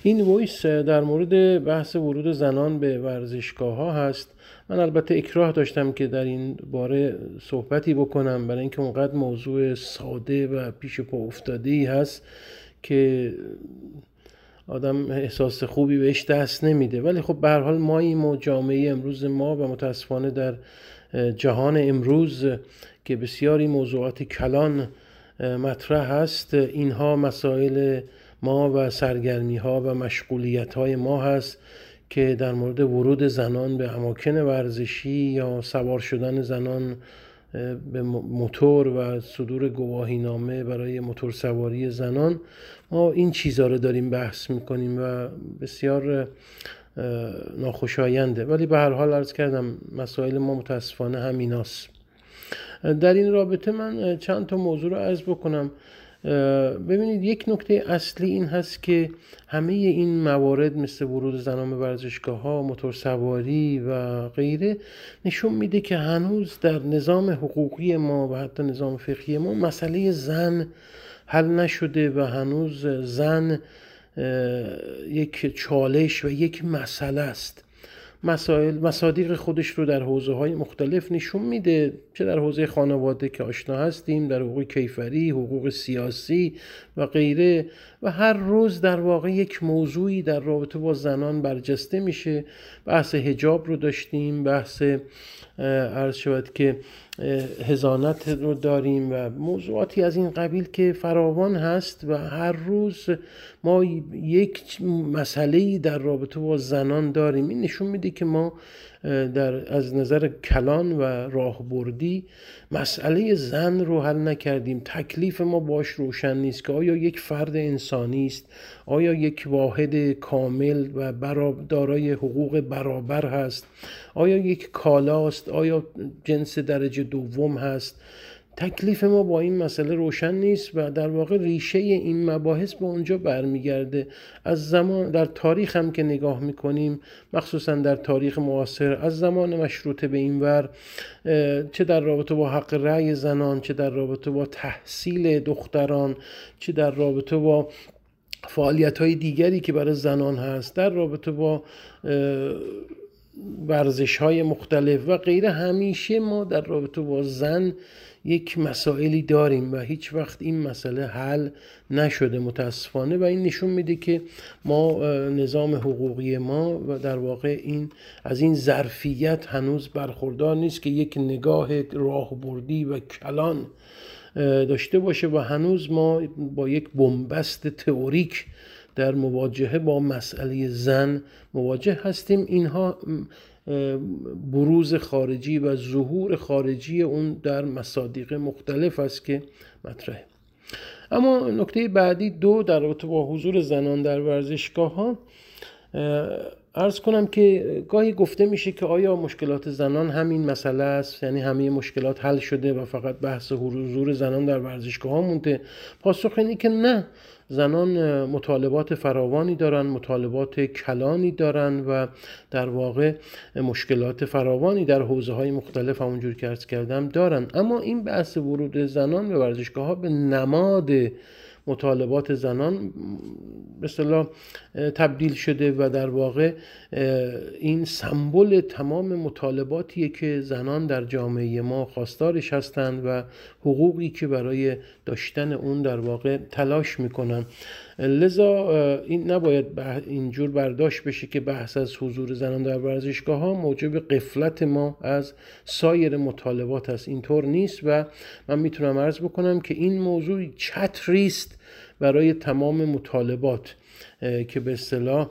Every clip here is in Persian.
این وایس در مورد بحث ورود زنان به ورزشگاه ها هست. من البته اکراه داشتم که در این باره صحبتی بکنم، برای اینکه اونقدر موضوع ساده و پیش پا افتاده‌ای هست که آدم احساس خوبی بهش دست نمیده. ولی خب به هر حال ماییم و جامعه امروز ما و متاسفانه در جهان امروز که بسیاری موضوعات کلان مطرح هست، اینها مسائل ما و سرگرمی ها و مشغولیت های ما هست که در مورد ورود زنان به اماکن ورزشی یا سوار شدن زنان به موتور و صدور گواهینامه برای موتور سواری زنان، ما این چیزها رو داریم بحث میکنیم و بسیار ناخوشاینده. ولی به هر حال عرض کردم مسائل ما متاسفانه همیناست. در این رابطه من چند تا موضوع رو عرض بکنم. ببینید، یک نکته اصلی این هست که همه این موارد مثل ورود زنان به ورزشگاه ها، موتور سواری و غیره نشون میده که هنوز در نظام حقوقی ما و حتی نظام فقهی ما مسئله زن حل نشده و هنوز زن یک چالش و یک مسئله است. مصادیق خودش رو در حوزه‌های مختلف نشون میده، چه در حوزه خانواده که آشنا هستیم، در حقوق کیفری، حقوق سیاسی و غیره، و هر روز در واقع یک موضوعی در رابطه با زنان برجسته میشه. بحث حجاب رو داشتیم، بحث عرض شود که حضانت رو داریم و موضوعاتی از این قبیل که فراوان هست و هر روز ما یک مسئله‌ای در رابطه با زنان داریم. این نشون میده که ما از نظر کلان و راهبردی مسئله زن رو حل نکردیم. تکلیف ما باش روشن نیست که آیا یک فرد انسانی است، آیا یک واحد کامل و دارای حقوق برابر هست، آیا یک کالاست، آیا جنس درجه دوم هست. تکلیف ما با این مسئله روشن نیست و در واقع ریشه این مباحث به اونجا برمیگرده. از زمان در تاریخ هم که نگاه میکنیم، مخصوصا در تاریخ معاصر، از زمان مشروطه به این ور، چه در رابطه با حق رأی زنان، چه در رابطه با تحصیل دختران، چه در رابطه با فعالیت‌های دیگری که برای زنان هست، در رابطه با ورزش‌های مختلف و غیره، همیشه ما در رابطه با زن یک مسائلی داریم و هیچ وقت این مسئله حل نشده متاسفانه. و این نشون میده که ما نظام حقوقی ما و در واقع از این ظرفیت هنوز برخوردار نیست که یک نگاه راهبردی و کلان داشته باشه و هنوز ما با یک بنبست تئوریک در مواجهه با مسئله زن مواجه هستیم. اینها بروز خارجی و ظهور خارجی اون در مصادیق مختلف است که مطرحه. اما نکته بعدی در رابطه با حضور زنان در ورزشگاه ها، عرض کنم که گاهی گفته میشه که آیا مشکلات زنان همین مسئله است، یعنی همه مشکلات حل شده و فقط بحث حضور زنان در ورزشگاه ها مونده. پاسخ اینه که نه، زنان مطالبات فراوانی دارن، مطالبات کلانی دارن و در واقع مشکلات فراوانی در حوزه های مختلف همونجور که عرض کردم دارن. اما این بحث ورود زنان به ورزشگاه ها به نماد مطالبات زنان به اصطلاح تبدیل شده و در واقع این سمبل تمام مطالباتیه که زنان در جامعه ما خواستارش هستند و حقوقی که برای داشتن اون در واقع تلاش میکنن. لذا این نباید اینجور برداشت بشه که بحث از حضور زنان در ورزشگاه ها موجب غفلت ما از سایر مطالبات است. اینطور نیست و من میتونم عرض بکنم که این موضوع چتری است برای تمام مطالبات که به اصطلاح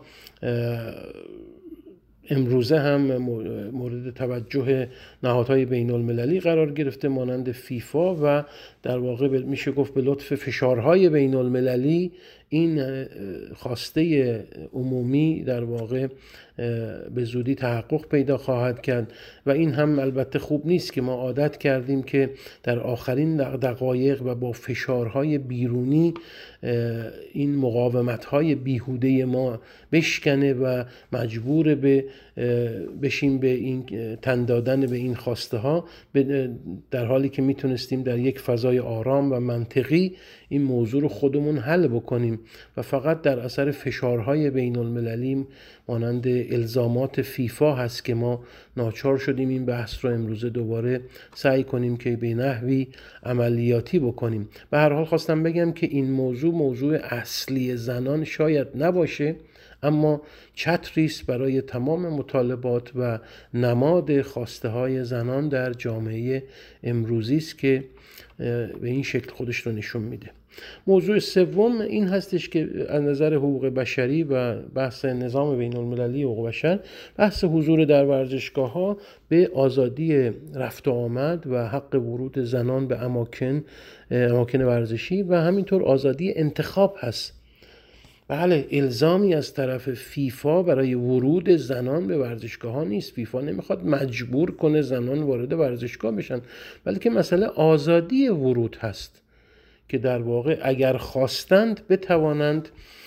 امروزه هم مورد توجه نهادهای بین المللی قرار گرفته، مانند فیفا، و در واقع میشه گفت به لطف فشارهای بین المللی این خواسته عمومی در واقع به زودی تحقق پیدا خواهد کرد. و این هم البته خوب نیست که ما عادت کردیم که در آخرین دقایق و با فشارهای بیرونی این مقاومت‌های بیهوده ما بشکنه و مجبور بشیم به این تن دادن به این خواسته ها، در حالی که میتونستیم در یک فضای آرام و منطقی این موضوع رو خودمون حل بکنیم. و فقط در اثر فشارهای بین المللی مانند الزامات فیفا هست که ما ناچار شدیم این بحث رو امروزه دوباره سعی کنیم که به نحوی عملیاتی بکنیم. به هر حال خواستم بگم که این موضوع اصلی زنان شاید نباشه، اما چتری است برای تمام مطالبات و نماد خواسته های زنان در جامعه امروزی است که به این شکل خودش رو نشون میده. موضوع سوم این هستش که از نظر حقوق بشری و بحث نظام بین المللی حقوق بشر، بحث حضور در ورزشگاه ها به آزادی رفت و آمد و حق ورود زنان به اماکن ورزشی و همینطور آزادی انتخاب هست. بله، الزامی از طرف فیفا برای ورود زنان به ورزشگاه ها نیست. فیفا نمیخواد مجبور کنه زنان وارد ورزشگاه بشن، بلکه مسئله آزادی ورود هست که در واقع اگر خواستند بتوانند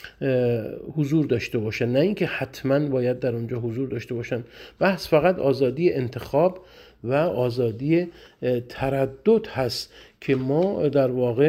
حضور داشته باشن، نه اینکه حتما باید در اونجا حضور داشته باشن. بحث فقط آزادی انتخاب و آزادی تردد هست که ما در واقع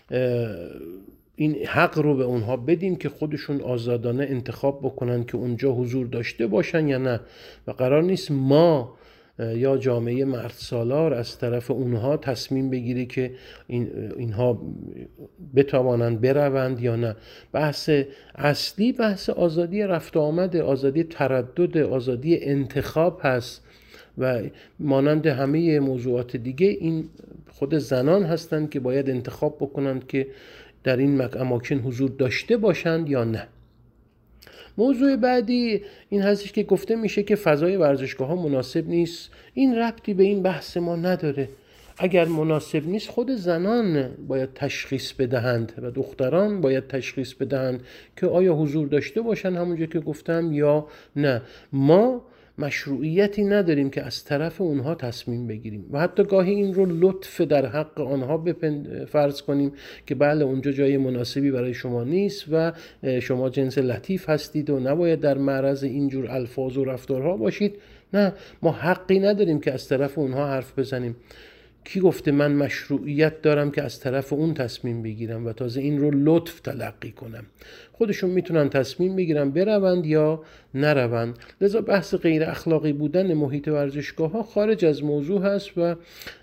این حق رو به اونها بدیم که خودشون آزادانه انتخاب بکنن که اونجا حضور داشته باشن یا نه. و قرار نیست ما یا جامعه مرد سالار از طرف اونها تصمیم بگیری که اینها بتوانند بروند یا نه. بحث اصلی بحث آزادی رفت و آمد، آزادی تردد، آزادی انتخاب هست و مانند همه موضوعات دیگه این خود زنان هستند که باید انتخاب بکنند که در این اماکن حضور داشته باشند یا نه. موضوع بعدی این هستش که گفته میشه که فضای ورزشگاه ها مناسب نیست. این ربطی به این بحث ما نداره. اگر مناسب نیست خود زنان باید تشخیص بدهند و دختران باید تشخیص بدهند که آیا حضور داشته باشند همونجا که گفتم یا نه. ما مشروعیتی نداریم که از طرف اونها تصمیم بگیریم و حتی گاهی این رو لطف در حق آنها فرض کنیم که بله اونجا جای مناسبی برای شما نیست و شما جنس لطیف هستید و نباید در معرض اینجور الفاظ و رفتارها باشید. نه، ما حقی نداریم که از طرف اونها حرف بزنیم. کی گفته من مشروعیت دارم که از طرف اون تصمیم بگیرم و تازه این رو لطف تلقی کنم؟ خودشون میتونن تصمیم بگیرن بروند یا نروند. لذا بحث غیر اخلاقی بودن محیط ورزشگاه ها خارج از موضوع هست و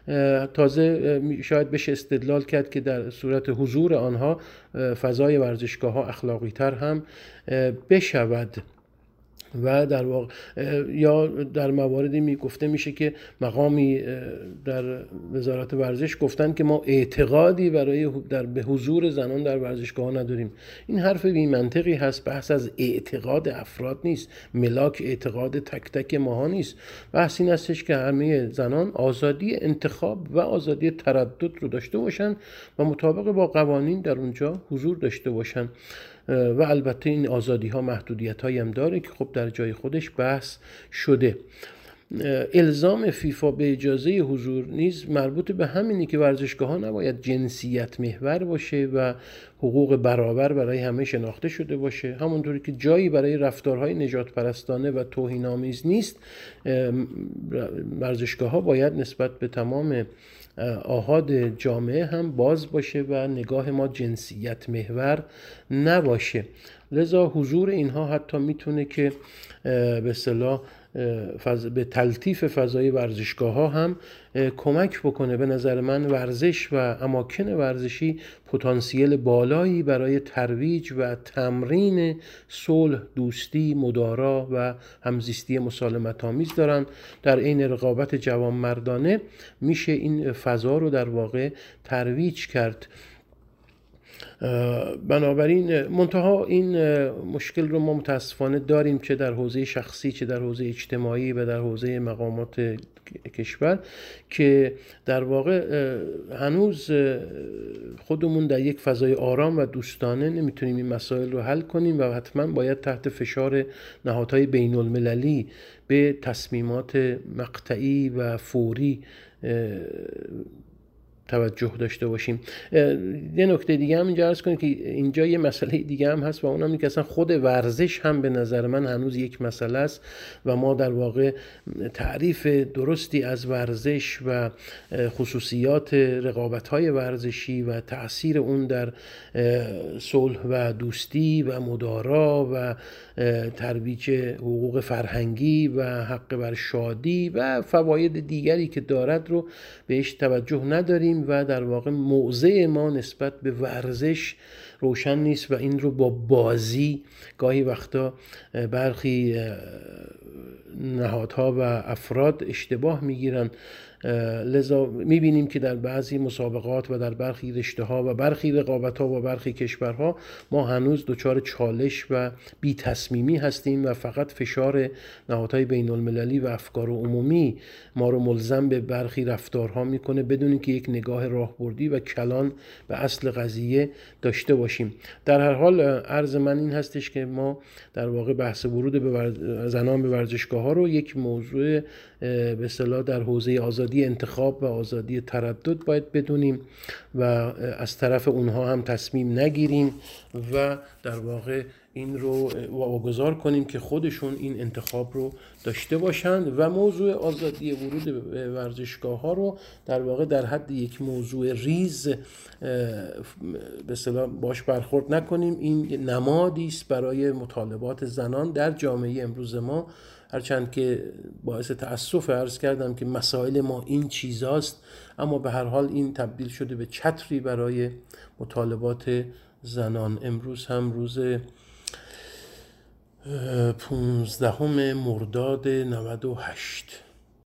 تازه شاید بشه استدلال کرد که در صورت حضور آنها فضای ورزشگاه ها اخلاقی تر هم بشود. و در واقع یا در مواردی گفته میشه که مقامی در وزارت ورزش گفتن که ما اعتقادی برای به حضور زنان در ورزشگاه نداریم. این حرف بی منطقی هست. بحث از اعتقاد افراد نیست، ملاک اعتقاد تک تک ماها نیست. بحث این هستش که همه زنان آزادی انتخاب و آزادی تردد رو داشته باشن و مطابق با قوانین در اونجا حضور داشته باشن. و البته این آزادی ها محدودیت هایی هم داره که خب در جای خودش بحث شده. الزام فیفا به اجازه حضور نیز مربوط به همینی که ورزشگاه ها نباید جنسیت محور باشه و حقوق برابر برای همه شناخته شده باشه. همونطوری که جایی برای رفتارهای نجات پرستانه و توهین آمیز نیست، ورزشگاه ها باید نسبت به تمام آحاد جامعه هم باز باشه و نگاه ما جنسیت محور نباشه. لذا حضور اینها حتی میتونه که به اصطلاح به تلطیف فضای ورزشگاه ها هم کمک بکنه. به نظر من ورزش و اماکن ورزشی پتانسیل بالایی برای ترویج و تمرین صلح، دوستی، مدارا و همزیستی مسالمت آمیز دارن. در عین رقابت جوانمردانه میشه این فضا رو در واقع ترویج کرد. بنابراین منتها این مشکل رو ما متاسفانه داریم، چه در حوزه شخصی چه در حوزه اجتماعی و در حوزه مقامات کشور، که در واقع هنوز خودمون در یک فضای آرام و دوستانه نمیتونیم این مسائل رو حل کنیم و حتما باید تحت فشار نهادهای بین المللی به تصمیمات مقطعی و فوری توجه داشته باشیم. یه نکته دیگه هم اینجا عرض کنیم که اینجا یه مسئله دیگه هم هست و اونم اینه که اصلا خود ورزش هم به نظر من هنوز یک مسئله است و ما در واقع تعریف درستی از ورزش و خصوصیات رقابت‌های ورزشی و تأثیر اون در صلح و دوستی و مدارا و ترویج حقوق فرهنگی و حق بر شادی و فواید دیگری که دارد رو بهش توجه نداریم و در واقع موضع ما نسبت به ورزش روشن نیست و این رو با بازی گاهی وقتا برخی نهادها و افراد اشتباه میگیرن. لذا میبینیم که در بعضی مسابقات و در برخی رشته‌ها و برخی رقابت‌ها و برخی کشورها ما هنوز دچار چالش و بی تصمیمی هستیم و فقط فشار نهادهای بین المللی و افکار عمومی ما رو ملزم به برخی رفتارها میکنه بدون اینکه یک نگاه راهبردی و کلان به اصل قضیه داشته باشیم. در هر حال عرض من این هستش که ما در واقع بحث ورود به زنان به ورزشگاه‌ها رو یک موضوع به اصطلاح در حوزه آزادی انتخاب و آزادی تردد باید بدونیم و از طرف اونها هم تصمیم نگیریم و در واقع این رو واگذار کنیم که خودشون این انتخاب رو داشته باشند و موضوع آزادی ورود به ورزشگاه ها رو در واقع در حد یک موضوع ریز به اصطلاح باش برخورد نکنیم. این نمادی است برای مطالبات زنان در جامعه امروز ما، هرچند که باعث تأسف عرض کردم که مسائل ما این چیزاست، اما به هر حال این تبدیل شده به چتری برای مطالبات زنان. امروز هم روز 15 مرداد 98